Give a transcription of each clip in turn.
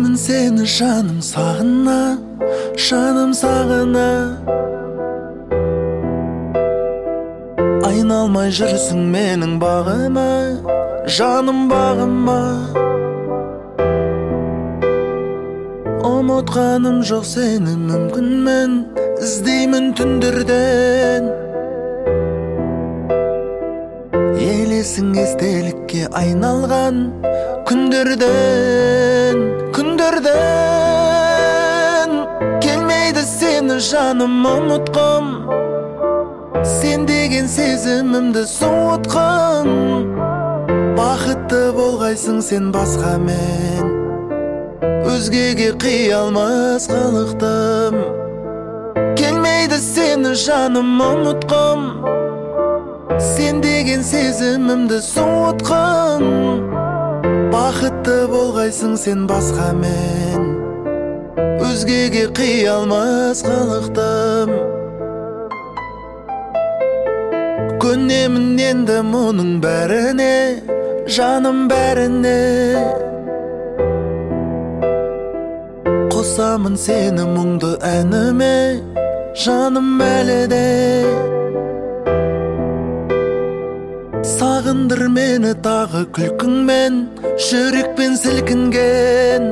Көремін сені жаным сағына, жаным сағына. Айналмай жүрсің менің бағыма, жаным бағыма. Ұмытқаным жоқ сені мүмкін мен, іздеймін түндерден. Елесің естелікке айналған күндерден, күндерден. Келмейді сені жаным ұмытқым, сен деген сезімімді суытқым. Бақытты болғайсың сен басқа мен, өзгеге қия алмас қылықтым. Келмейді сені жаным ұмытқым, сен деген сезімімді суытқым. Бақытты болғайсың сен басқа мен, өзгеге қия алмас қылықтым. Көнемін енді мұның бәріне, жаным бәріне. Қосамын сені мұңды әніме, жаным әлі де. Сағындыр мені тағы күлкіңмен, жүрекпен сілкінген.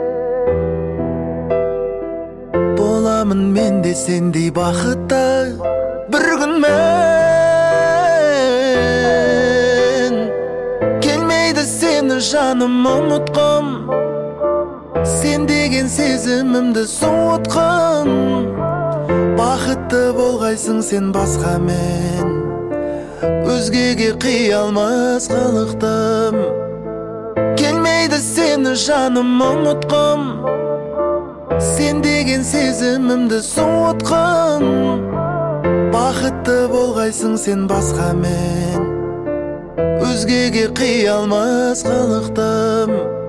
Боламын мен де сендей бақытты бір күн мен. Келмейді сені жаным ұмытқым, сен деген сезімімді суытқым. Бақытты болғайсың сен басқа мен, өзгеге қия алмас қылықтым. Келмейді сені жаным ұмытқым, сен деген сезімімді суытқым. Бақытты болғайсың сен басқа мен, өзгеге қия алмас қылықтым.